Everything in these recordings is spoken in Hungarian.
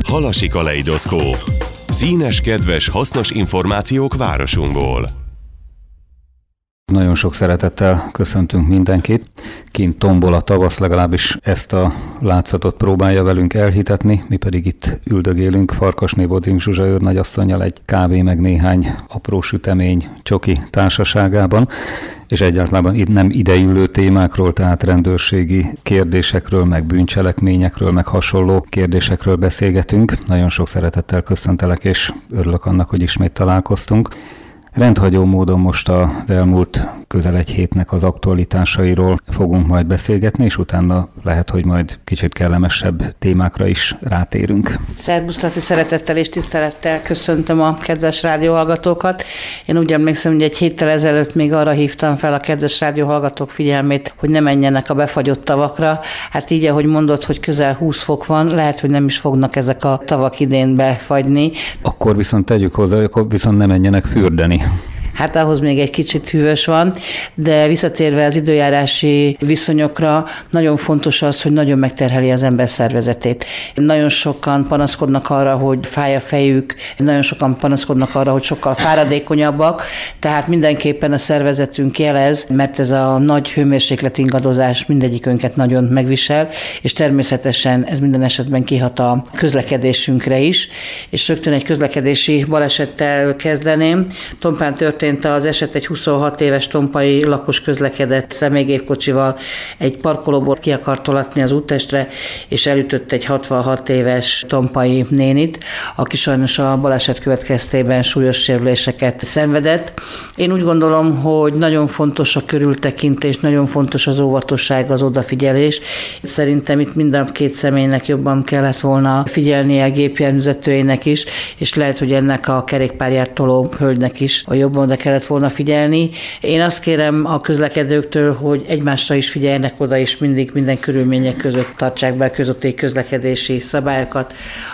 Halasi kaleidoszkóp. Színes, kedves, hasznos információk városunkból. Nagyon sok szeretettel köszöntünk mindenkit. Kint tombol a tavasz, legalábbis ezt a látszatot próbálja velünk elhitetni, mi pedig itt üldögélünk Farkasné Bodring Zsuzsa őrnagyasszonnyal egy kávé meg néhány apró sütemény csoki társaságában, és egyáltalán nem ideillő témákról, tehát rendőrségi kérdésekről, meg bűncselekményekről, meg hasonló kérdésekről beszélgetünk. Nagyon sok szeretettel köszöntelek, és örülök annak, hogy ismét találkoztunk. Rendhagyó módon most az elmúlt közel egy hétnek az aktualitásairól fogunk majd beszélgetni, és utána lehet, hogy majd kicsit kellemesebb témákra is rátérünk. Szerbusz Laci, szeretettel és tisztelettel köszöntöm a kedves rádióhallgatókat. Én úgy emlékszem, hogy egy héttel ezelőtt még arra hívtam fel a kedves rádióhallgatók figyelmét, hogy ne menjenek a befagyott tavakra. Hát így, ahogy mondod, hogy közel 20 fok van, lehet, hogy nem is fognak ezek a tavak idén befagyni. Akkor viszont tegyük hozzá, hogy akkor viszont ne menjenek fürdeni. Hát ahhoz még egy kicsit hűvös van, de visszatérve az időjárási viszonyokra, nagyon fontos az, hogy nagyon megterheli az ember szervezetét. Nagyon sokan panaszkodnak arra, hogy fáj a fejük, nagyon sokan panaszkodnak arra, hogy sokkal fáradékonyabbak, tehát mindenképpen a szervezetünk jelez, mert ez a nagy hőmérséklet ingadozás mindegyikünket nagyon megvisel, és természetesen ez minden esetben kihat a közlekedésünkre is, és rögtön egy közlekedési balesettel kezdeném. Tompán történt az eset, egy 26 éves tompai lakos közlekedett személygépkocsival egy parkolóból ki akart tolatni az úttestre, és elütött egy 66 éves tompai nénit, aki sajnos a baleset következtében súlyos sérüléseket szenvedett. Én úgy gondolom, hogy nagyon fontos a körültekintés, nagyon fontos az óvatosság, az odafigyelés. Szerintem itt mind a két személynek jobban kellett volna figyelnie, a gépjárművezetőjének is, és lehet, hogy ennek a kerékpárját toló hölgynek is a jobban oda kellett volna figyelni. Én azt kérem a közlekedőktől, hogy egymásra is figyeljenek oda, és mindig minden körülmények között tartsák be a közúti közlekedési szabályokat.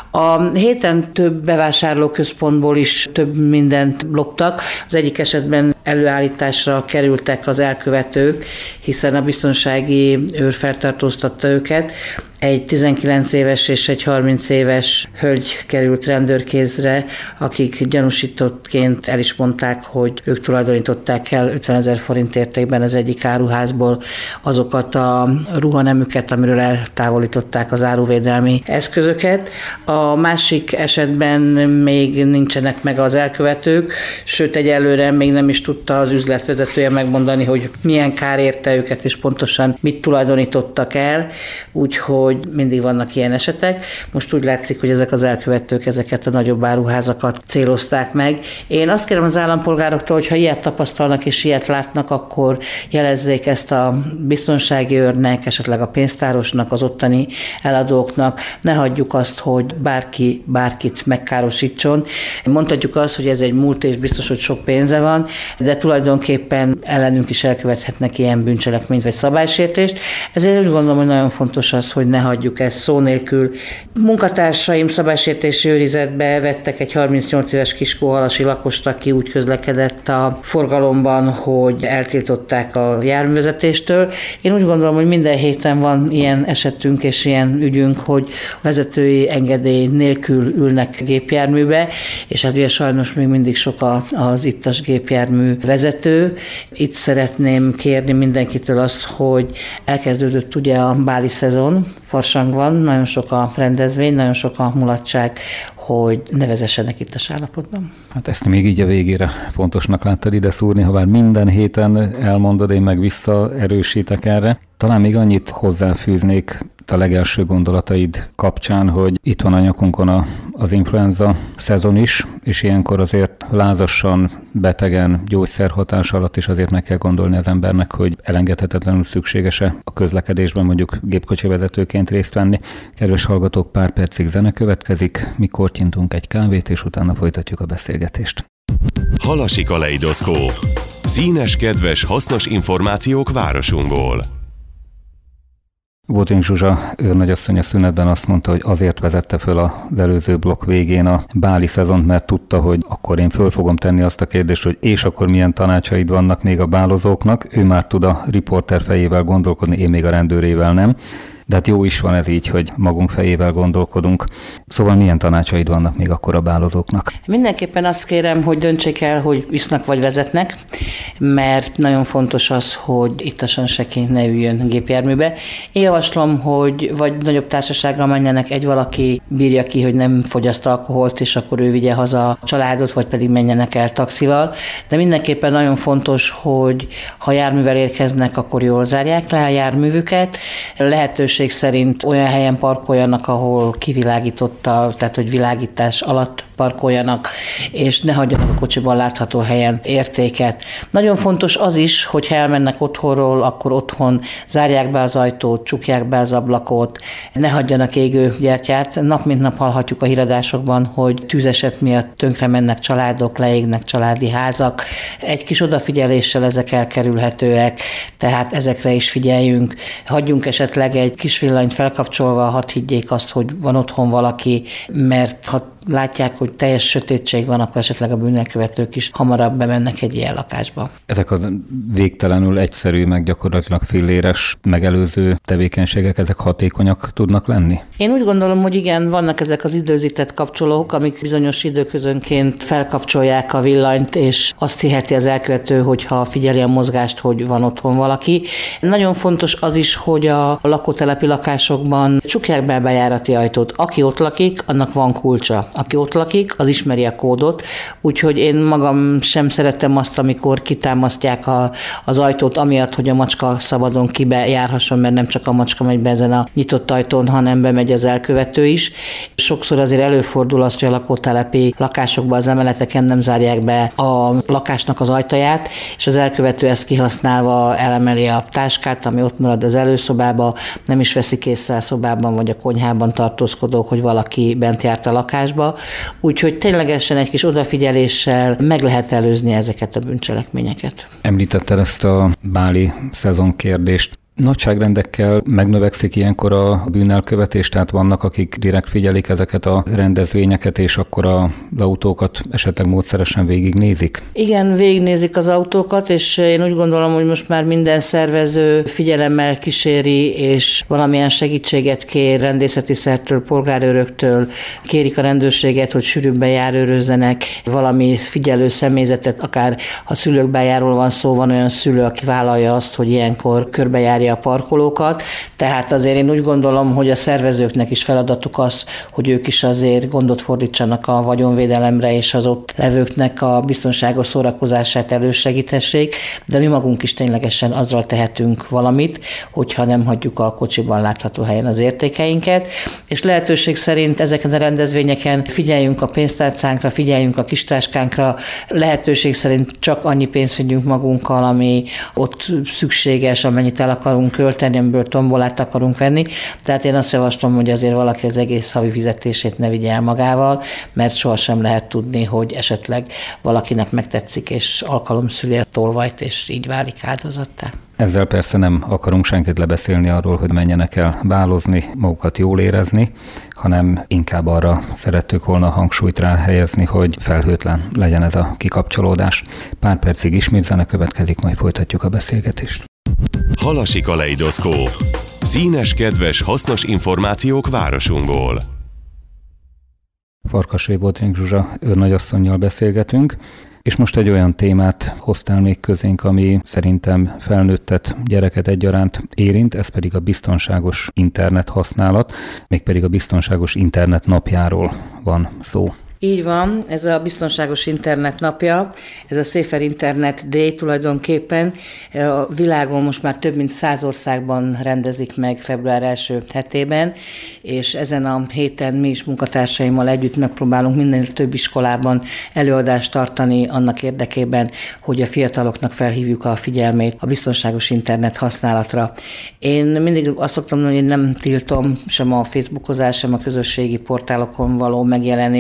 A héten több bevásárlóközpontból is több mindent loptak. Az egyik esetben előállításra kerültek az elkövetők, hiszen a biztonsági őr feltartóztatta őket. Egy 19 éves és egy 30 éves hölgy került rendőrkézre, akik gyanúsítottként el is mondták, hogy ők tulajdonították el 50 000 forint értékben az egyik áruházból azokat a ruhanemüket, amiről eltávolították az áruvédelmi eszközöket. A másik esetben még nincsenek meg az elkövetők, sőt egyelőre még nem is tudta az üzletvezetője megmondani, hogy milyen kár érte őket, és pontosan mit tulajdonítottak el, úgyhogy mindig vannak ilyen esetek. Most úgy látszik, hogy ezek az elkövetők ezeket a nagyobb áruházakat célozták meg. Én azt kérem az állampolgároktól, hogy ha ilyet tapasztalnak és ilyet látnak, akkor jelezzék ezt a biztonsági őrnek, esetleg a pénztárosnak, az ottani eladóknak. Ne hagyjuk azt, hogy bárki bárkit megkárosítson. Mondhatjuk azt, hogy ez egy múlt, és biztos, hogy sok pénze van, de tulajdonképpen ellenünk is elkövethetnek ilyen bűncselekményt vagy szabálysértést. Ezért úgy gondolom, hogy nagyon fontos az, hogy ne hagyjuk ezt szó nélkül. Munkatársaim szabálysértési őrizetbe vettek egy 38 éves Kiskóhalasi lakost, aki úgy közlekedett a forgalomban, hogy eltiltották a járművezetéstől. Én úgy gondolom, hogy minden héten van ilyen esetünk és ilyen ügyünk, hogy vezetői engedély nélkül ülnek gépjárműbe, és hát ugye sajnos még mindig sok az ittas gépjármű vezető. Itt szeretném kérni mindenkitől azt, hogy elkezdődött ugye a báli szezon, farsang van, nagyon sok a rendezvény, nagyon sok a mulatság, hogy ne vezessenek ittas állapotban. Hát ezt még így a végére fontosnak láttad ide szúrni, ha már minden héten elmondod, én meg visszaerősítek erre. Talán még annyit hozzáfűznék a legelső gondolataid kapcsán, hogy itt van a nyakunkon az influenza szezon is, és ilyenkor azért lázassan, betegen, gyógyszerhatás alatt is azért meg kell gondolni az embernek, hogy elengedhetetlenül szükséges-e a közlekedésben mondjuk gépkocsi vezetőként részt venni. Kedves hallgatók, pár percig zene következik, mi kortyintunk egy kávét, és utána folytatjuk a beszélgetést. Halasi kaleidoszkóp. Színes, kedves, hasznos információk városunkból. Bodring Zsuzsa őrnagyasszony a szünetben azt mondta, hogy azért vezette föl az előző blokk végén a báli szezont, mert tudta, hogy akkor én föl fogom tenni azt a kérdést, hogy és akkor milyen tanácsaid vannak még a bálozóknak. Ő már tud a riporter fejével gondolkodni, én még a rendőrével nem. De hát jó is van ez így, hogy magunk fejével gondolkodunk. Szóval milyen tanácsaid vannak még akkor a bálozóknak? Mindenképpen azt kérem, hogy döntsék el, hogy isznak vagy vezetnek, mert nagyon fontos az, hogy ittasan seként ne üljön gépjárműbe. Én javaslom, hogy vagy nagyobb társaságra menjenek, egy valaki bírja ki, hogy nem fogyaszt alkoholt, és akkor ő vigye haza a családot, vagy pedig menjenek el taxival. De mindenképpen nagyon fontos, hogy ha járművel érkeznek, akkor jól zárják le a járművüket. Lehetőség szerint olyan helyen parkoljanak, ahol kivilágítottal, tehát hogy világítás alatt parkoljanak, és ne hagyjanak a kocsiban látható helyen értéket. Nagyon fontos az is, hogy ha elmennek otthonról, akkor otthon zárják be az ajtót, csukják be az ablakot, ne hagyjanak égő gyertyát. Nap mint nap hallhatjuk a híradásokban, hogy tűzeset miatt tönkre mennek családok, leégnek családi házak. Egy kis odafigyeléssel ezek elkerülhetőek, tehát ezekre is figyeljünk. Hagyjunk esetleg egy kis villanyt felkapcsolva, hadd higgyék azt, hogy van otthon valaki, mert ha látják, hogy teljes sötétség van, akkor esetleg a bűnelkövetők is hamarabb bemennek egy ilyen lakásba. Ezek a végtelenül egyszerű, meg gyakorlatilag filléres megelőző tevékenységek, ezek hatékonyak tudnak lenni? Én úgy gondolom, hogy igen, vannak ezek az időzített kapcsolók, amik bizonyos időközönként felkapcsolják a villanyt, és azt hiheti az elkövető, hogyha figyeli a mozgást, hogy van otthon valaki. Nagyon fontos az is, hogy a lakótelepi lakásokban csukják be a bejárati ajtót. Aki ott lakik, annak van kulcsa. Aki ott lakik, az ismeri a kódot, úgyhogy én magam sem szeretem azt, amikor kitámasztják az ajtót, amiatt, hogy a macska szabadon kibejárhasson, mert nem csak a macska megy be ezen a nyitott ajtón, hanem bemegy az elkövető is. Sokszor azért előfordul az, hogy a lakótelepi lakásokban az emeleteken nem zárják be a lakásnak az ajtaját, és az elkövető ezt kihasználva elemeli a táskát, ami ott marad az előszobába, nem is veszik észre a szobában vagy a konyhában tartózkodók, hogy valaki bent járt a lakásba. Úgyhogy ténylegesen egy kis odafigyeléssel meg lehet előzni ezeket a bűncselekményeket. Említetted ezt a báli szezon kérdést. Nagyságrendekkel megnövekszik ilyenkor a bűnelkövetés, tehát vannak, akik direkt figyelik ezeket a rendezvényeket, és akkor az autókat esetleg módszeresen végignézik? Igen, végignézik az autókat, és én úgy gondolom, hogy most már minden szervező figyelemmel kíséri, és valamilyen segítséget kér rendészeti szervtől, polgárőröktől, kérik a rendőrséget, hogy sűrűbben járőrözzenek, valami figyelő személyzetet, akár ha szülőkbejáról van szó, van olyan szülő, aki vállalja azt, hogy ilyenkor körbejárja a parkolókat, tehát azért én úgy gondolom, hogy a szervezőknek is feladatuk az, hogy ők is azért gondot fordítsanak a vagyonvédelemre, és az ott levőknek a biztonságos szórakozását elősegíthessék, de mi magunk is ténylegesen azzal tehetünk valamit, hogyha nem hagyjuk a kocsiban látható helyen az értékeinket, és lehetőség szerint ezeken a rendezvényeken figyeljünk a pénztárcánkra, figyeljünk a kistáskánkra, lehetőség szerint csak annyi pénzt vigyünk magunkkal, ami ott szükséges, amennyit el akarunk költeni, amiből tombolát akarunk venni. Tehát én azt javaslom, hogy azért valaki az egész havi fizetését ne vigye el magával, mert sohasem lehet tudni, hogy esetleg valakinek megtetszik, és alkalomszüli a tolvajt, és így válik áldozattá. Ezzel persze nem akarunk senkit lebeszélni arról, hogy menjenek el bálozni, magukat jól érezni, hanem inkább arra szerettük volna hangsúlyt rá helyezni, hogy felhőtlen legyen ez a kikapcsolódás. Pár percig ismét zene következik, majd folytatjuk a beszélgetést. Halasi kaleidoszkóp. Színes, kedves, hasznos információk városunkból. Farkasné Bodrink Zsuzsa őrnagyasszonnyal beszélgetünk, és most egy olyan témát hoztál még közénk, ami szerintem felnőttet, gyereket egyaránt érint, ez pedig a biztonságos internet használat, mégpedig a biztonságos internet napjáról van szó. Így van, ez a biztonságos internet napja, ez a Safer Internet Day tulajdonképpen. A világon most már több mint 100 országban rendezik meg február első hetében, és ezen a héten mi is munkatársaimmal együtt megpróbálunk minden több iskolában előadást tartani annak érdekében, hogy a fiataloknak felhívjuk a figyelmét a biztonságos internet használatra. Én mindig azt szoktam mondani, hogy én nem tiltom sem a Facebookozás, sem a közösségi portálokon való megjelenést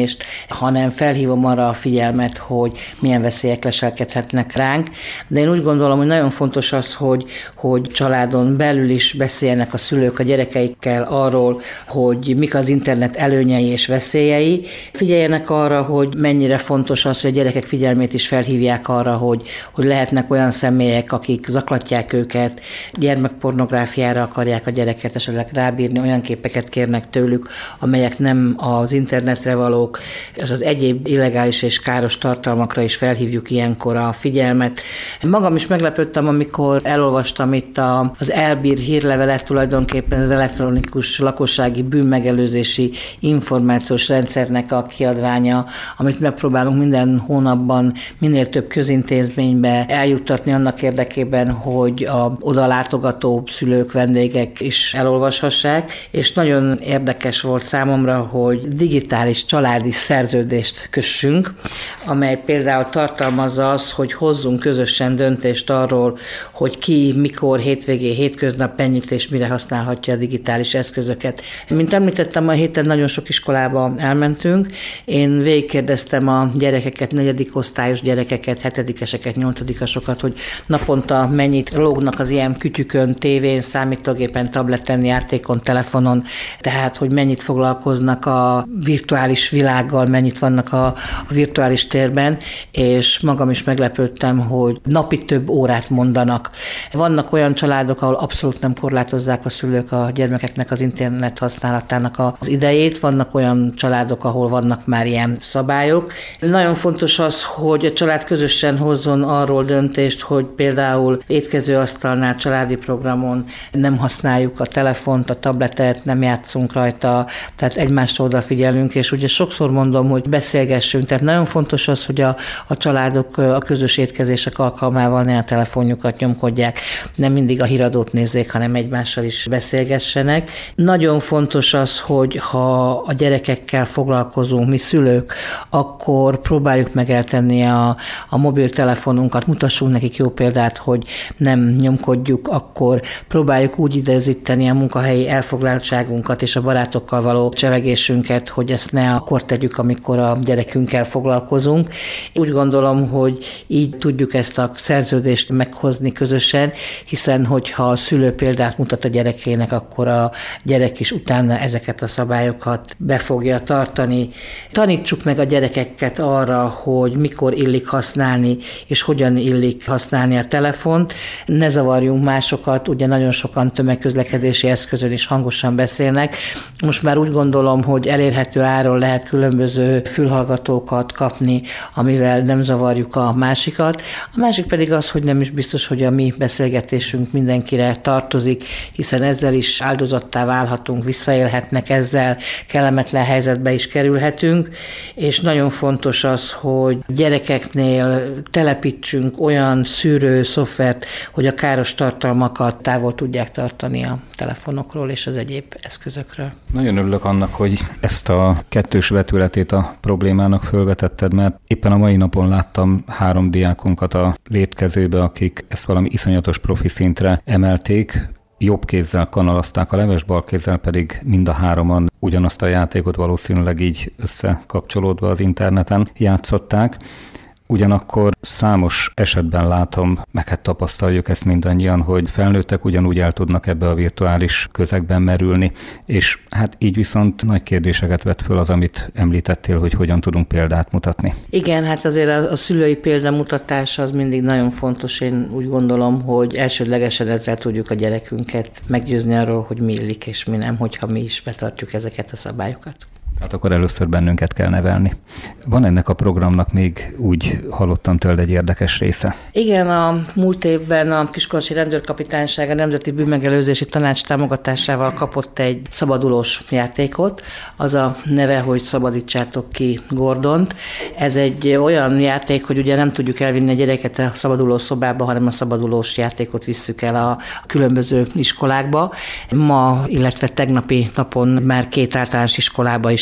hanem felhívom arra a figyelmet, hogy milyen veszélyek leselkedhetnek ránk. De én úgy gondolom, hogy nagyon fontos az, hogy családon belül is beszéljenek a szülők a gyerekeikkel arról, hogy mik az internet előnyei és veszélyei. Figyeljenek arra, hogy mennyire fontos az, hogy a gyerekek figyelmét is felhívják arra, hogy lehetnek olyan személyek, akik zaklatják őket, gyermekpornográfiára akarják a gyereket esetleg rábírni, olyan képeket kérnek tőlük, amelyek nem az internetre valók, és az egyéb illegális és káros tartalmakra is felhívjuk ilyenkor a figyelmet. Magam is meglepődtem, amikor elolvastam itt az Elbír hírlevelet, tulajdonképpen az elektronikus lakossági bűnmegelőzési információs rendszernek a kiadványa, amit megpróbálunk minden hónapban minél több közintézménybe eljuttatni annak érdekében, hogy a oda látogató szülők, vendégek is elolvashassák, és nagyon érdekes volt számomra, hogy digitális családi szerződést kössünk, amely például tartalmazza az, hogy hozzunk közösen döntést arról, hogy ki, mikor, hétvégén, hétköznap mennyit és mire használhatja a digitális eszközöket. Mint említettem, a héten nagyon sok iskolába elmentünk. Én végigkérdeztem a gyerekeket, 4. osztályos gyerekeket, 7-eseket, 8-asokat, hogy naponta mennyit lógnak az ilyen kütyükön, tévén, számítógépen, tableten, játékon, telefonon, tehát hogy mennyit foglalkoznak a virtuális világgal, mennyit vannak a virtuális térben, és magam is meglepődtem, hogy napi több órát mondanak. Vannak olyan családok, ahol abszolút nem korlátozzák a szülők a gyermekeknek az internet használatának az idejét, vannak olyan családok, ahol vannak már ilyen szabályok. Nagyon fontos az, hogy a család közösen hozzon arról döntést, hogy például étkezőasztalnál, családi programon nem használjuk a telefont, a tabletet, nem játszunk rajta, tehát egymásra odafigyelünk, és ugye sokszor mondom, hogy beszélgessünk, tehát nagyon fontos az, hogy a családok a közös étkezések alkalmával ne a telefonjukat nyomkodják, nem mindig a híradót nézzék, hanem egymással is beszélgessenek. Nagyon fontos az, hogy ha a gyerekekkel foglalkozunk, mi szülők, akkor próbáljuk meg eltenni a mobiltelefonunkat, mutassunk nekik jó példát, hogy nem nyomkodjuk, akkor próbáljuk úgy időzíteni a munkahelyi elfoglaltságunkat és a barátokkal való csevegésünket, hogy ezt ne akkor tegyük, amikor a gyerekünkkel foglalkozunk. Úgy gondolom, hogy így tudjuk ezt a szerződést meghozni közösen, hiszen hogyha a szülő példát mutat a gyerekének, akkor a gyerek is utána ezeket a szabályokat be fogja tartani. Tanítsuk meg a gyerekeket arra, hogy mikor illik használni, és hogyan illik használni a telefont. Ne zavarjunk másokat, ugye nagyon sokan tömegközlekedési eszközön is hangosan beszélnek. Most már úgy gondolom, hogy elérhető áron lehet különböző fülhallgatókat kapni, amivel nem zavarjuk a másikat. A másik pedig az, hogy nem is biztos, hogy a mi beszélgetésünk mindenkire tartozik, hiszen ezzel is áldozattá válhatunk, visszaélhetnek ezzel, kellemetlen helyzetbe is kerülhetünk, és nagyon fontos az, hogy gyerekeknél telepítsünk olyan szűrő szoftvert, hogy a káros tartalmakat távol tudják tartani a telefonokról és az egyéb eszközökről. Nagyon örülök annak, hogy ezt a kettős vetületét a problémának fölvetetted, mert éppen a mai napon láttam 3 diákunkat a létkezőbe, akik ezt valami iszonyatos profi szintre emelték, jobb kézzel kanalazták a leves, bal kézzel pedig mind a 3-an ugyanazt a játékot valószínűleg így összekapcsolódva az interneten játszották. Ugyanakkor számos esetben látom, meg hát tapasztaljuk ezt mindannyian, hogy felnőttek ugyanúgy el tudnak ebbe a virtuális közegben merülni, és hát így viszont nagy kérdéseket vet föl az, amit említettél, hogy hogyan tudunk példát mutatni. Igen, hát azért a szülői példamutatás az mindig nagyon fontos. Én úgy gondolom, hogy elsődlegesen ezzel tudjuk a gyerekünket meggyőzni arról, hogy mi illik és mi nem, hogyha mi is betartjuk ezeket a szabályokat. Hát akkor először bennünket kell nevelni. Van ennek a programnak még, úgy hallottam tőled, egy érdekes része? Igen, a múlt évben a Kiskunhalási Rendőrkapitányság a Nemzeti Bűnmegelőzési Tanács támogatásával kapott egy szabadulós játékot. Az a neve, hogy Szabadítsátok ki Gordont. Ez egy olyan játék, hogy ugye nem tudjuk elvinni a gyereket a szabaduló szobába, hanem a szabadulós játékot visszük el a különböző iskolákba. Ma, illetve tegnapi napon már 2 általános iskolába is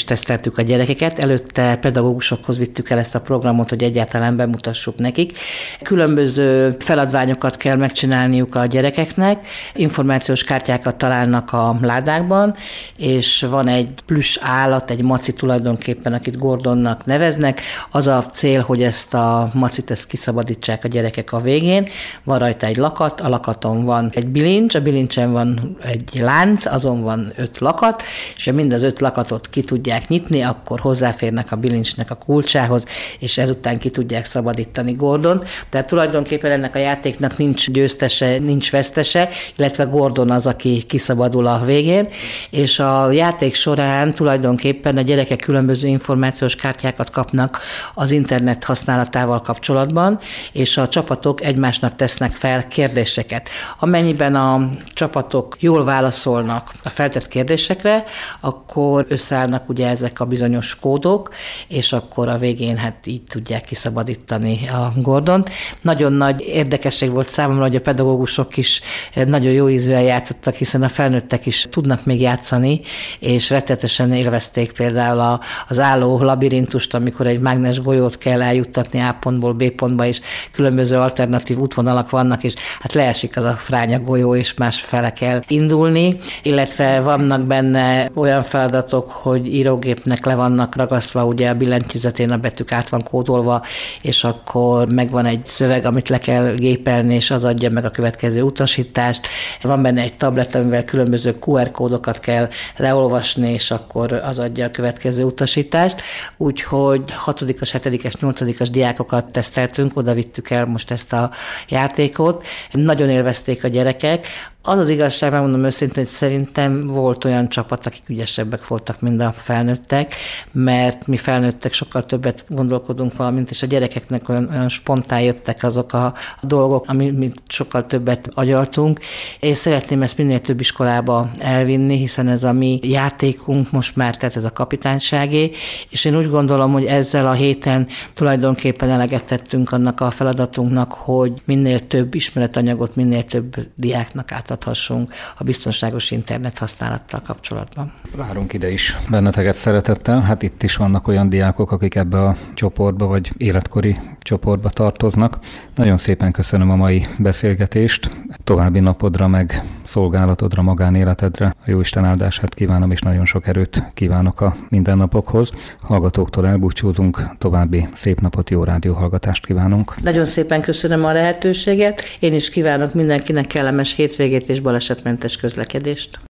teszteltük a gyerekeket, előtte pedagógusokhoz vittük el ezt a programot, hogy egyáltalán bemutassuk nekik. Különböző feladványokat kell megcsinálniuk a gyerekeknek, információs kártyákat találnak a ládákban, és van egy plüss állat, egy maci tulajdonképpen, akit Gordonnak neveznek. Az a cél, hogy ezt a macit kiszabadítsák a gyerekek a végén. Van rajta egy lakat, a lakaton van egy bilincs, a bilincsen van egy lánc, azon van 5 lakat, és ha mind az 5 lakatot ki tudják nyitni, akkor hozzáférnek a bilincsnek a kulcsához, és ezután ki tudják szabadítani Gordon. Tehát tulajdonképpen ennek a játéknak nincs győztese, nincs vesztese, illetve Gordon az, aki kiszabadul a végén, és a játék során tulajdonképpen a gyerekek különböző információs kártyákat kapnak az internet használatával kapcsolatban, és a csapatok egymásnak tesznek fel kérdéseket. Amennyiben a csapatok jól válaszolnak a feltett kérdésekre, akkor összeállnak ugye ezek a bizonyos kódok, és akkor a végén hát így tudják kiszabadítani a Gordont. Nagyon nagy érdekesség volt számomra, hogy a pedagógusok is nagyon jó ízűen játszottak, hiszen a felnőttek is tudnak még játszani, és rettetesen élvezték például az álló labirintust, amikor egy mágnes golyót kell eljuttatni A pontból B pontba, és különböző alternatív útvonalak vannak, és hát leesik az a fránya golyó, és más fele kell indulni, illetve vannak benne olyan feladatok, hogy írógépnek le vannak ragasztva, ugye a billentyűzetén a betűk át van kódolva, és akkor megvan egy szöveg, amit le kell gépelni, és az adja meg a következő utasítást. Van benne egy tablet, amivel különböző QR kódokat kell leolvasni, és akkor az adja a következő utasítást. Úgyhogy 6-as, 7-es, 8-as diákokat teszteltünk, oda vittük el most ezt a játékot. Nagyon élvezték a gyerekek. Az az igazság, megmondom őszintén, hogy szerintem volt olyan csapat, akik ügyesebbek voltak, mint a felnőttek, mert mi felnőttek sokkal többet gondolkodunk valamint, és a gyerekeknek olyan spontán jöttek azok a dolgok, amit sokkal többet agyaltunk. Én szeretném ezt minél több iskolába elvinni, hiszen ez a mi játékunk most már, tehát ez a kapitányságé, és én úgy gondolom, hogy ezzel a héten tulajdonképpen eleget tettünk annak a feladatunknak, hogy minél több ismeretanyagot, minél több diáknak átadhassunk a biztonságos internet használattal kapcsolatban. Várunk ide is benneteket szeretettel. Hát itt is vannak olyan diákok, akik ebbe a csoportba vagy életkori csoportba tartoznak. Nagyon szépen köszönöm a mai beszélgetést. További napodra, meg szolgálatodra, magánéletedre a Jóisten áldását kívánom, és nagyon sok erőt kívánok a mindennapokhoz. Hallgatóktól elbúcsúzunk, további szép napot, jó rádióhallgatást kívánunk. Nagyon szépen köszönöm a lehetőséget. Én is kívánok mindenkinek kellemes hétvégét és balesetmentes közlekedést.